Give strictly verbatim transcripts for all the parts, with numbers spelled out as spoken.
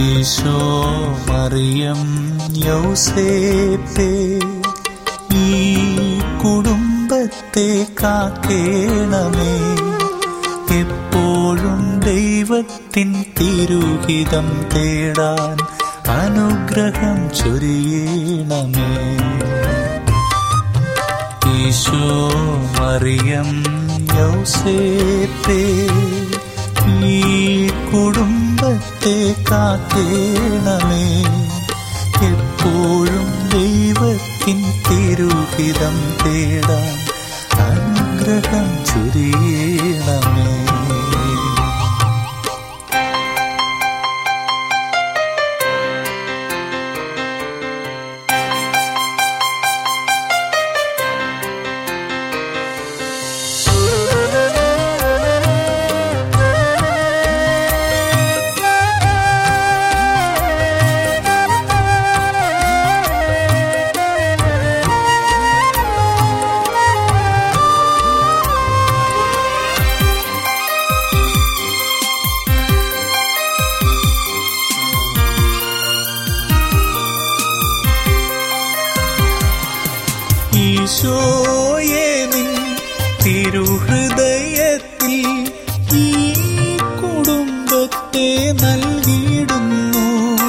ഈശോ മറിയം യൗസേപ്പേ, ഈ കുടുംബത്തെ കാക്കേണമേ. എപ്പോഴും ദൈവത്തിൻ തിരുഹിതം തേടാൻ അനുഗ്രഹം ചൊരിയണമേ. ഈശോ മറിയം യൗസേപ്പേ, ഈ കുടുംബത്തെ കാക്കേണമേ. എപ്പോഴും ദൈവത്തിൻ തിരുഹിതം തേടാൻ അനുഗ്രഹം ചൊരിയണമേ. ഈശോയെ നിൻ തിരുഹൃദയത്തിൽ ഈ കുടുംബത്തെ നൽകിയിടുന്നു.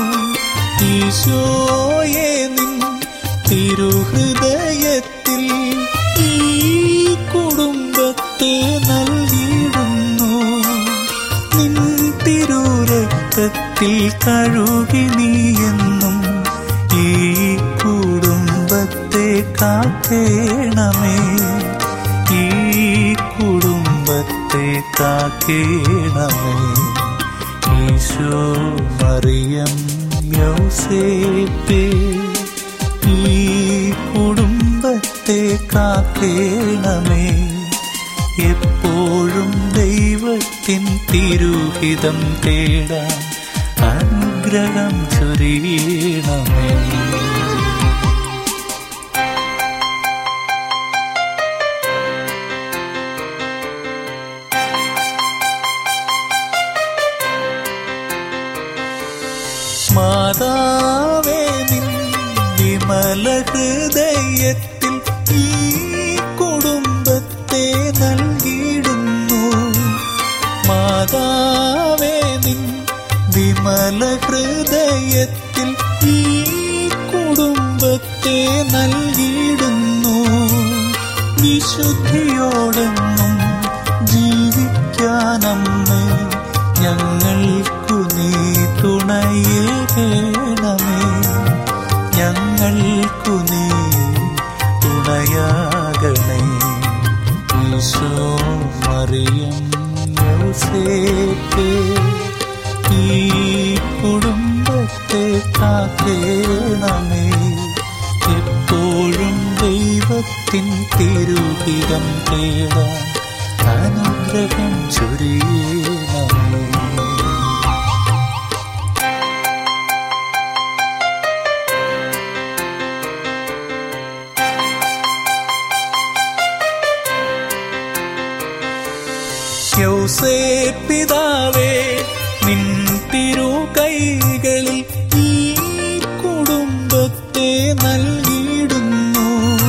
ഈശോയെ നിൻ തിരുഹൃദയത്തിൽ ഈ കുടുംബത്തെ നൽകിയിടുന്നു. നിൻ തിരുരക്തത്തിൽ കഴുകി നീയെന്നും ഈ കുടുംബത്തെ കാക്കേണമേ. ഈ കുടുംബത്തെ കാക്കേണമേ. ഈശോ മറിയം യൗസേപ്പേ, ഈ കുടുംബത്തെ കാക്കേണമേ. എപ്പോഴും ദൈവത്തിൻ തിരുഹിതം തേടാൻ അനുഗ്രഹം ചൊരിയണമേ. മാതാവേ നിൻ വിമല ഹൃദയത്തിൽ ഈ കുടുംബത്തെ നൽകിയിടുന്നു. മാതാവേ നിൻ വിമല ഹൃദയത്തിൽ ഈ കുടുംബത്തെ നൽകിയിടുന്നു. വിശുദ്ധിയോടെന്നും ജീവിക്കാനമ്മേ ഞങ്ങൾക്കു നീ തുണയേകണമേ. ഞങ്ങൾക്കു നീ തുണയാകണേ. ഈശോ മറിയം യൗസേപ്പേ, ഈ കുടുംബത്തെ കാക്കേണമേ. എപ്പോഴും ദൈവത്തിൻ തിരുഹിതം തേടാൻ അനുഗ്രഹം ചൊരിയണമേ. യൗസേപ്പിതാവേ നിൻ തിരുകൈകളിൽ ഈ കുടുംബത്തെ നൽകിയിടുന്നു.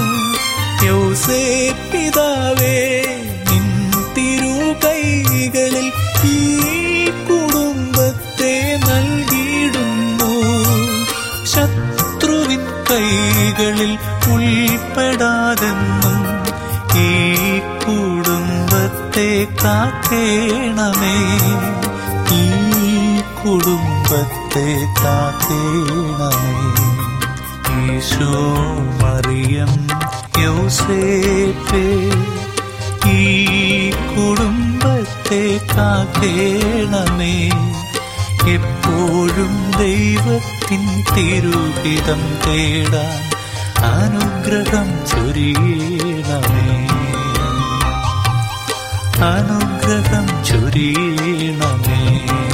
യൗസേപ്പിതാവേ നിൻ തിരുകൈകളിൽ ഈ കുടുംബത്തെ നൽകിയിടുന്നു. ശത്രുവിൻ കൈകളിൽ ഉൾപ്പെടാതെന്നും ഈ കുടുംബത്തെ കാക്കേണമേ. ഈ കുടുംബത്തെ കാക്കേണമേ. ഈശോ മറിയം യൗസേപ്പേ, ഈ കുടുംബത്തെ കാക്കേണമേ. എപ്പോഴും ദൈവത്തിൻ തിരുഹിതം തേടാൻ അനുഗ്രഹം ചൊരിയണമേ. അനുഗ്രഹം ചൊരിയണമേ.